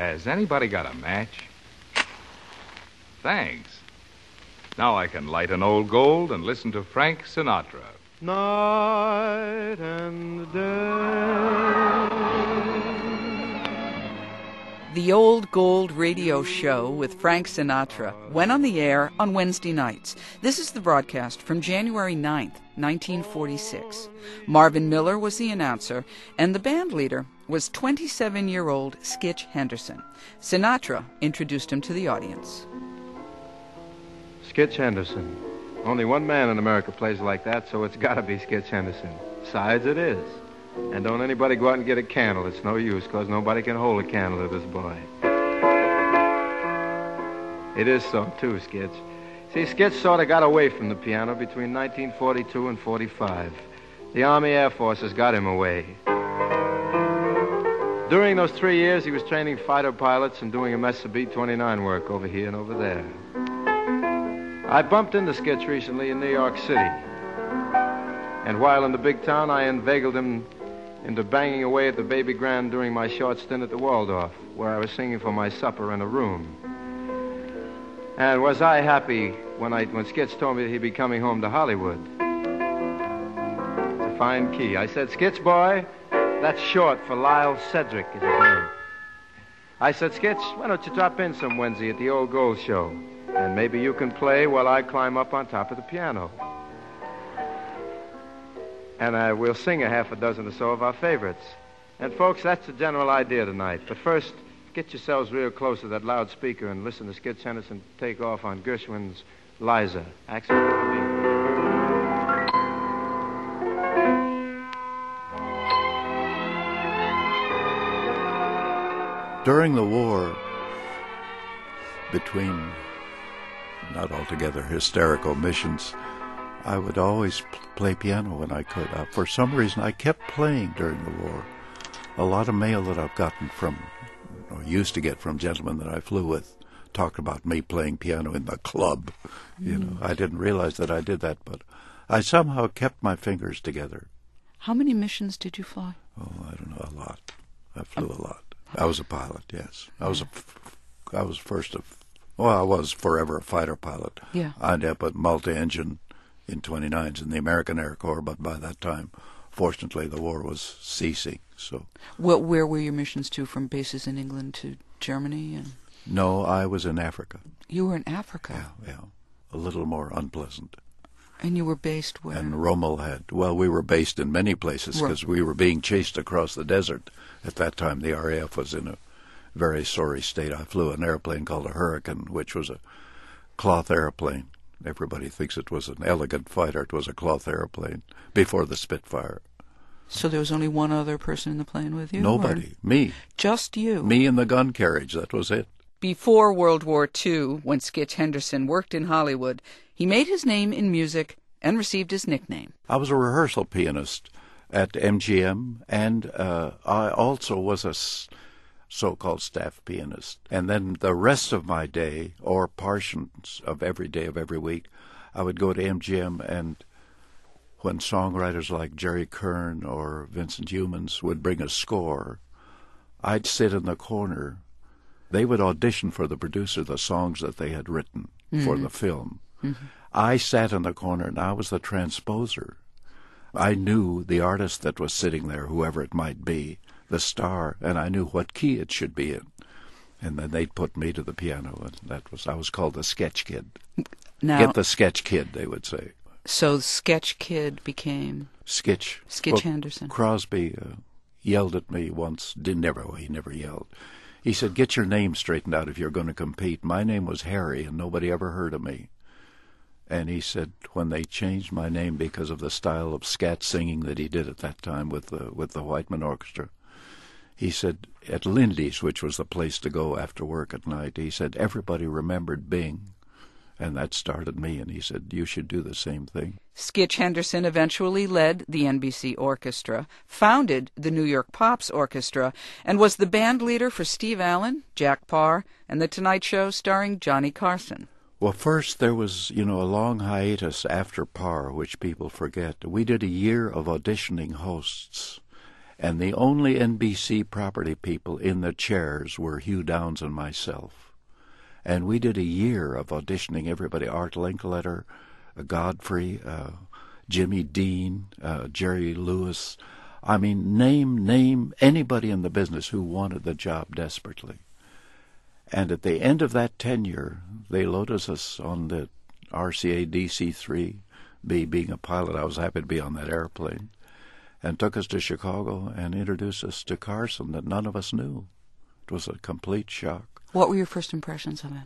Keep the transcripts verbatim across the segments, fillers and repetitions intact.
Has anybody got a match? Thanks. Now I can light an old gold and listen to Frank Sinatra. Night and day. The Old Gold radio show with Frank Sinatra went on the air on Wednesday nights. This is the broadcast from January ninth, nineteen forty-six. Marvin Miller was the announcer, and the band leader was twenty-seven-year-old Skitch Henderson. Sinatra introduced him to the audience. Skitch Henderson. Only one man in America plays like that, so it's got to be Skitch Henderson. Besides, it is. And don't anybody go out and get a candle. It's no use, because nobody can hold a candle to this boy. It is so, too, Skitch. See, Skitch sort of got away from the piano between nineteen forty-two and forty-five. The Army Air Forces got him away. During those three years, he was training fighter pilots and doing a mess of B twenty-nine work over here and over there. I bumped into Skitch recently in New York City. And while in the big town, I inveigled him into banging away at the Baby Grand during my short stint at the Waldorf, where I was singing for my supper in a room. And was I happy when I when Skitch told me that he'd be coming home to Hollywood. It's a fine key. I said, Skitch, boy, that's short for Lyle Cedric, is his name. I said, Skitch, why don't you drop in some Wednesday at the Old Gold Show? And maybe you can play while I climb up on top of the piano. And uh, we'll sing a half a dozen or so of our favorites. And, folks, that's the general idea tonight. But first, get yourselves real close to that loudspeaker and listen to Skitch Henderson take off on Gershwin's Liza. Axel. During the war, between not altogether hysterical missions, I would always p- play piano when I could. Uh, for some reason, I kept playing during the war. A lot of mail that I've gotten from, or used to get from gentlemen that I flew with, talked about me playing piano in the club. Mm. You know, I didn't realize that I did that, but I somehow kept my fingers together. How many missions did you fly? Oh, I don't know, a lot. I flew um, a lot. I was a pilot, yes. I was a, I was first of, well, I was forever a fighter pilot. Yeah. I ended up at multi-engine in twenty-nines in the American Air Corps, but by that time, fortunately, the war was ceasing. So, well, where were your missions to, from bases in England to Germany? And no, I was in Africa. You were in Africa? Yeah, yeah. A little more unpleasant. And you were based where? And Rommel had, well, we were based in many places because we were being chased across the desert. At that time, the R A F was in a very sorry state. I flew an airplane called a Hurricane, which was a cloth airplane. Everybody thinks it was an elegant fighter. It was a cloth airplane before the Spitfire. So there was only one other person in the plane with you? Nobody. Me. Just you? Me in the gun carriage. That was it. Before World War Two, when Skitch Henderson worked in Hollywood, he made his name in music and received his nickname. I was a rehearsal pianist at M G M, and uh, I also was a so-called staff pianist. And then the rest of my day, or portions of every day of every week, I would go to M G M, and when songwriters like Jerry Kern or Vincent Youmans would bring a score, I'd sit in the corner. They would audition for the producer the songs that they had written mm-hmm. for the film. Mm-hmm. I sat in the corner, and I was the transposer. I knew the artist that was sitting there, whoever it might be, the star, and I knew what key it should be in. And then they'd put me to the piano, and that was I was called the Sketch Kid. Now, Get the Sketch Kid, they would say. So Sketch Kid became Skitch. Skitch well, Henderson. Crosby uh, yelled at me once. Didn't never. He never yelled. He said, "Get your name straightened out if you're going to compete." My name was Harry, and nobody ever heard of me. And he said, when they changed my name because of the style of scat singing that he did at that time with the with the Whiteman Orchestra, he said, at Lindy's, which was the place to go after work at night, he said, everybody remembered Bing. And that started me, and he said, you should do the same thing. Skitch Henderson eventually led the N B C Orchestra, founded the New York Pops Orchestra, and was the band leader for Steve Allen, Jack Parr, and The Tonight Show starring Johnny Carson. Well, first there was, you know, a long hiatus after Parr, which people forget. We did a year of auditioning hosts, And the only N B C property people in the chairs were Hugh Downs and myself. And we did a year of auditioning everybody, Art Linkletter, uh, Godfrey, uh, Jimmy Dean, uh, Jerry Lewis. I mean, name, name anybody in the business who wanted the job desperately. And at the end of that tenure, they loaded us on the R C A D C three. Me being a pilot, I was happy to be on that airplane, and took us to Chicago and introduced us to Carson that none of us knew. It was a complete shock. What were your first impressions of it?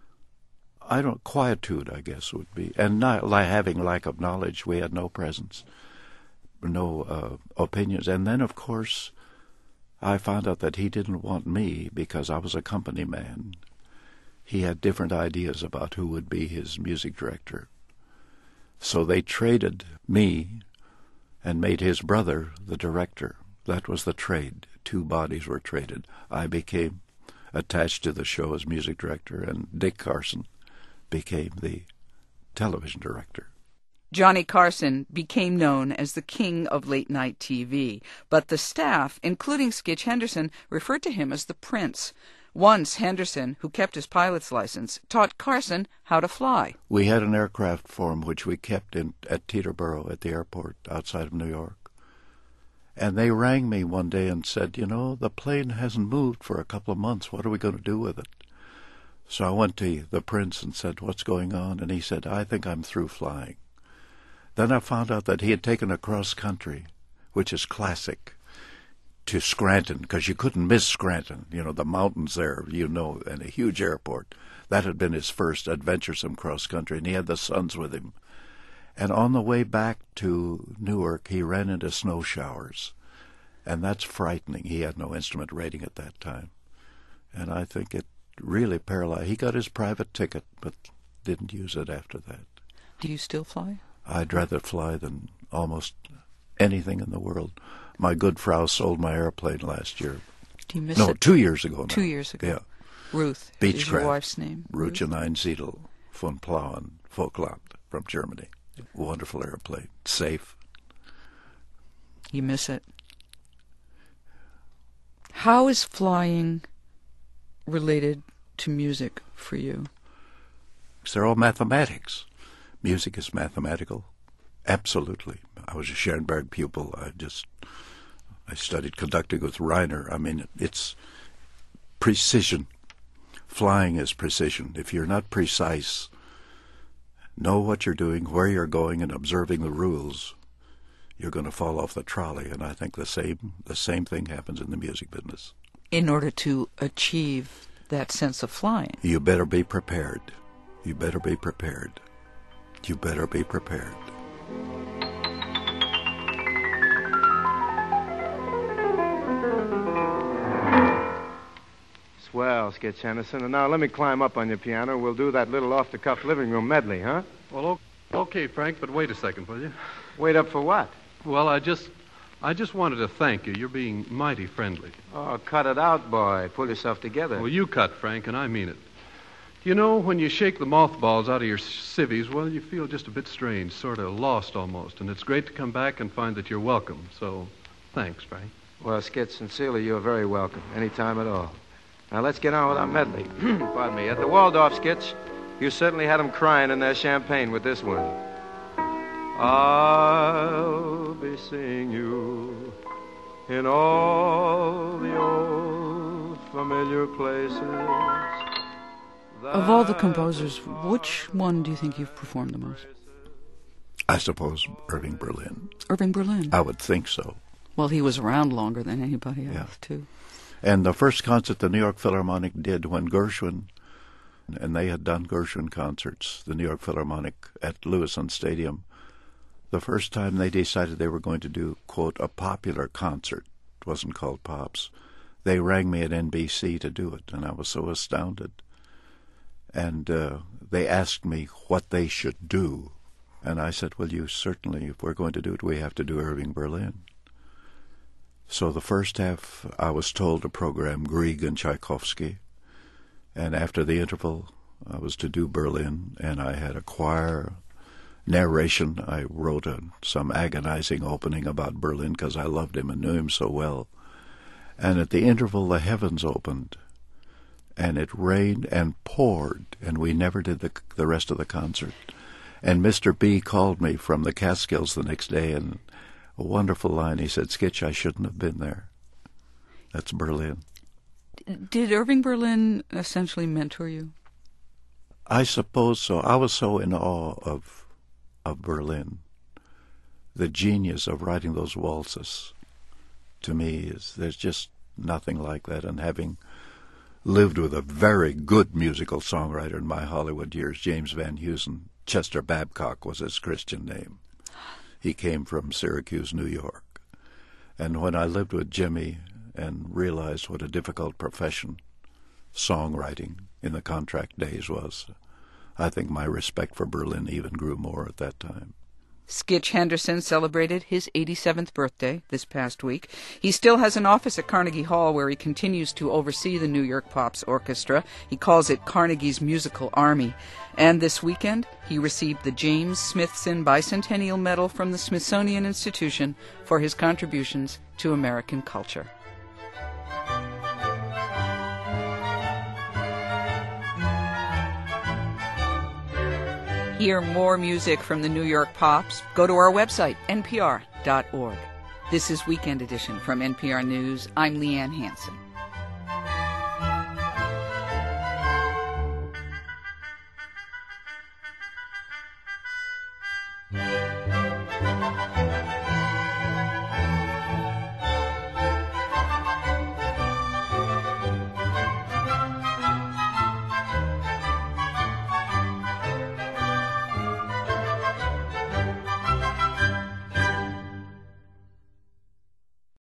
I don't, quietude, I guess, would be. And not like having lack of knowledge. We had no presence, no uh, opinions. And then, of course, I found out that he didn't want me because I was a company man. He had different ideas about who would be his music director. So they traded me and made his brother the director. That was the trade. Two bodies were traded. I became attached to the show as music director, and Dick Carson became the television director. Johnny Carson became known as the king of late-night T V, but the staff, including Skitch Henderson, referred to him as the prince. Once, Henderson, who kept his pilot's license, taught Carson how to fly. We had an aircraft for him which we kept in at Teterboro at the airport outside of New York. And they rang me one day and said, you know, the plane hasn't moved for a couple of months. What are we going to do with it? So I went to the prince and said, what's going on? And he said, I think I'm through flying. Then I found out that he had taken a cross-country, which is classic, to Scranton, because you couldn't miss Scranton. You know, the mountains there, you know, and a huge airport. That had been his first adventuresome cross-country, and he had the sons with him. And on the way back to Newark, he ran into snow showers, and that's frightening. He had no instrument rating at that time. And I think it really paralyzed. He got his private ticket, but didn't use it after that. Do you still fly? I'd rather fly than almost anything in the world. My good Frau sold my airplane last year. Do you miss no, it? No, two years ago now. Two years ago. Yeah. Ruth Beechcraft. is your wife's name? Ruth Einsiedel von Plauen, Vogtland from Germany. Wonderful airplane. Safe. You miss it. How is flying related to music for you? They're all mathematics. Music is mathematical. Absolutely. I was a Schoenberg pupil. I just, I studied conducting with Reiner. I mean, it's precision. Flying is precision. If you're not precise, know what you're doing, where you're going, and observing the rules, you're going to fall off the trolley. And I think the same, the same thing happens in the music business. In order to achieve that sense of flying, you better be prepared. You better be prepared. You better be prepared. Swell, Skitch Henderson. And now let me climb up on your piano. We'll do that little off-the-cuff living room medley, huh? Well, okay, Frank, but wait a second, will you? Wait up for what? Well, I just, I just wanted to thank you. You're being mighty friendly. Oh, cut it out, boy. Pull yourself together. Well, you cut, Frank, and I mean it. You know, when you shake the mothballs out of your civvies, well, you feel just a bit strange, sort of lost almost. And it's great to come back and find that you're welcome. So, thanks, Frank. Well, Skitch, sincerely, you're very welcome. Anytime at all. Now, let's get on with our medley. Pardon me. At the Waldorf, Skitch, you certainly had them crying in their champagne with this one. I'll be seeing you in all the old familiar places. of all the composers, which one do you think you've performed the most? I suppose Irving Berlin. Irving Berlin. I would think so. Well, he was around longer than anybody else, Yeah. too. And the first concert the New York Philharmonic did when Gershwin, and they had done Gershwin concerts, the New York Philharmonic at Lewiston Stadium, the first time they decided they were going to do, quote, a popular concert, it wasn't called Pops, they rang me at N B C to do it, and I was so astounded. And uh, they asked me what they should do. And I said, well, you certainly, if we're going to do it, we have to do Irving Berlin. So the first half, I was told to program Grieg and Tchaikovsky. And after the interval, I was to do Berlin, and I had a choir narration. I wrote a, some agonizing opening about Berlin because I loved him and knew him so well. And at the interval, the heavens opened, and it rained and poured, and we never did the, the rest of the concert. And Mister B called me from the Catskills the next day, and a wonderful line. He said, "Skitch, I shouldn't have been there." That's Berlin. Did Irving Berlin essentially mentor you? I suppose so. I was so in awe of of Berlin. The genius of writing those waltzes, to me, is there's just nothing like that. And having lived with a very good musical songwriter in my Hollywood years, James Van Heusen, Chester Babcock was his Christian name. He came from Syracuse, New York. And when I lived with Jimmy and realized what a difficult profession songwriting in the contract days was, I think my respect for Berlin even grew more at that time. Skitch Henderson celebrated his eighty-seventh birthday this past week. He still has an office at Carnegie Hall where he continues to oversee the New York Pops Orchestra. He calls it Carnegie's Musical Army. And this weekend, he received the James Smithson Bicentennial Medal from the Smithsonian Institution for his contributions to American culture. Hear more music from the New York Pops? Go to our website, N P R dot org. This is Weekend Edition from N P R News. I'm Leanne Hansen.